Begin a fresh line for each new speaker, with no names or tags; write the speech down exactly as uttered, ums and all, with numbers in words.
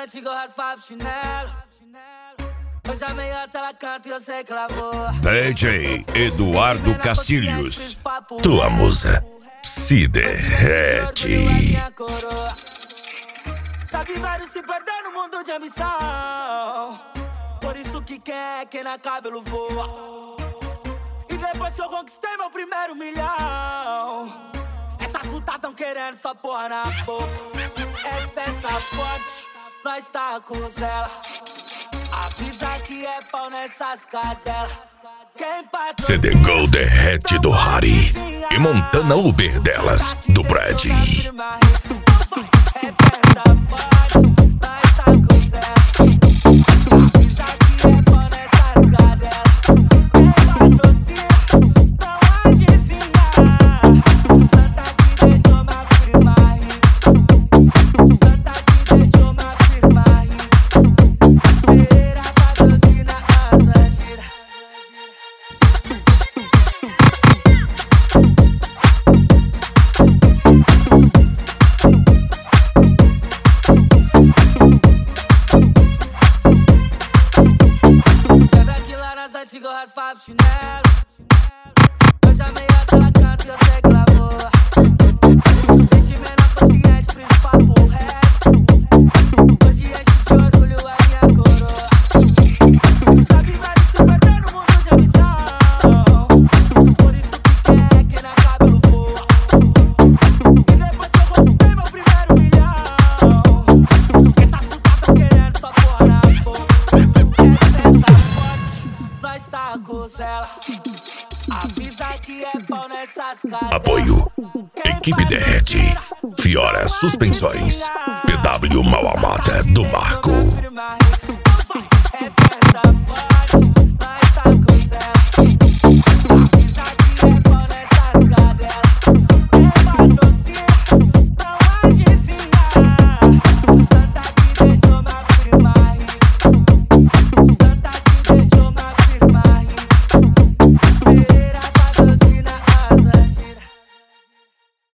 antigas eu raspava o chinelo. Hoje a meiota ela canta e eu sei que ela voa.
D J Eduardo Castilhos, tua musa se derrete.
Já vi vários se perder no mundo de ambição. Por isso que quem é quem na cabelo voa. E depois que eu conquistei meu primeiro milhão, essas putas tão querendo só porra na boca. É festa forte, nós tá com zela. Avisa que é pau nessas cadelas.
C D Gol derrete do Harry e Montana Uber delas, do Brad.
É festa forte, nós tá com zela. Avisa que é pau nessas cadelas. Quem patrocina, não adivinhar. Santa que deixou me afirmar. Santa que deixou me afirmar. Pereira patrocina as antigas. Lembra que lá nas antigas eu raspava o chinelo. Hoje a meiota ela canta e eu sei que ela voa. Desde menor consciente, friso papo reto. Hoje enche de orgulho a minha coroa. Já vi vários se perder no mundo de ambição. Por isso que quem é quem na cabelo voa. E depois que eu conquistei meu primeiro milhão, essas putas tão querendo só porra na boca. É festa forte, nós tá com zela. Avisa que é pau nessas cadelas.
Apoio Equipe Derrete, Fiora Suspensões, P W Mauamata do Marco.